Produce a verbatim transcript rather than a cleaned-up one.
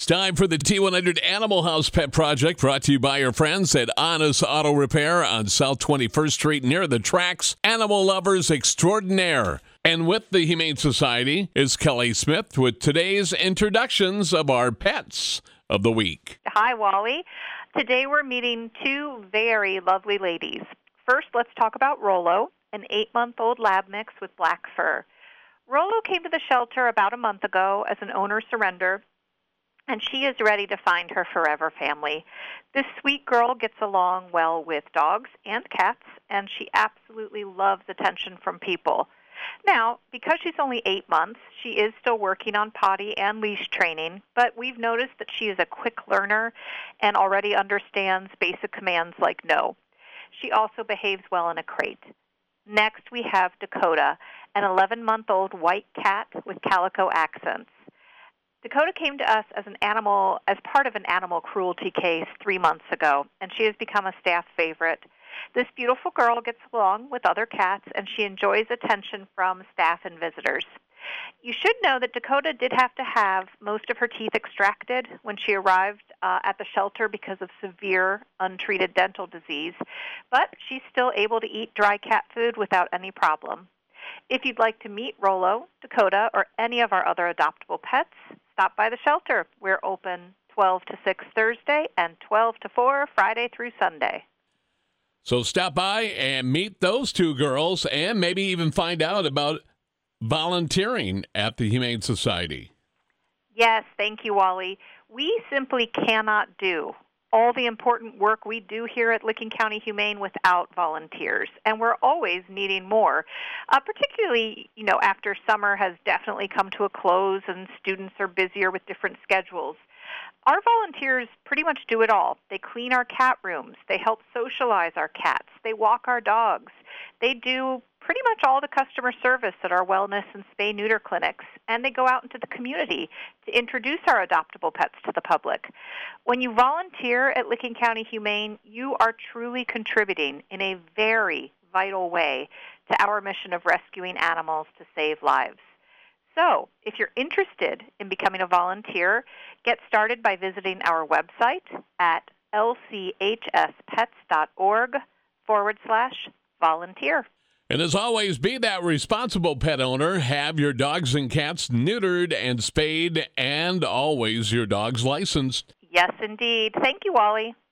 Time for the T one hundred Animal House Pet Project, brought to you by your friends at Honest Auto Repair on South twenty-first Street near the tracks. Animal lovers extraordinaire. And with the Humane Society is Kelly Smith with today's introductions of our pets of the week. Hi, Wally. Today we're meeting two very lovely ladies. First, let's talk about Rolo, an eight-month-old lab mix with black fur. Rolo came to the shelter about a month ago as an owner surrender, and she is ready to find her forever family. This sweet girl gets along well with dogs and cats, and she absolutely loves attention from people. Now, because she's only eight months, she is still working on potty and leash training, but we've noticed that she is a quick learner and already understands basic commands like no. She also behaves well in a crate. Next, we have Dakota, an eleven-month-old white cat with calico accents. Dakota came to us as an animal, as part of an animal cruelty case three months ago, and she has become a staff favorite. This beautiful girl gets along with other cats, and she enjoys attention from staff and visitors. You should know that Dakota did have to have most of her teeth extracted when she arrived uh, at the shelter because of severe, untreated dental disease, but she's still able to eat dry cat food without any problem. If you'd like to meet Rolo, Dakota, or any of our other adoptable pets, stop by the shelter. We're open twelve to six Thursday and twelve to four Friday through Sunday. So stop by and meet those two girls and maybe even find out about volunteering at the Humane Society. Yes, thank you, Wally. We simply cannot do all the important work we do here at Licking County Humane without volunteers, and we're always needing more, uh, particularly, you know, after summer has definitely come to a close and students are busier with different schedules. Our volunteers pretty much do it all. They clean our cat rooms. They help socialize our cats. They walk our dogs. They do pretty much all the customer service at our wellness and spay-neuter clinics, and they go out into the community to introduce our adoptable pets to the public. When you volunteer at Licking County Humane, you are truly contributing in a very vital way to our mission of rescuing animals to save lives. So, if you're interested in becoming a volunteer, get started by visiting our website at lchspets.org forward slash volunteer. And as always, be that responsible pet owner. Have your dogs and cats neutered and spayed, and always your dog's licensed. Yes, indeed. Thank you, Wally.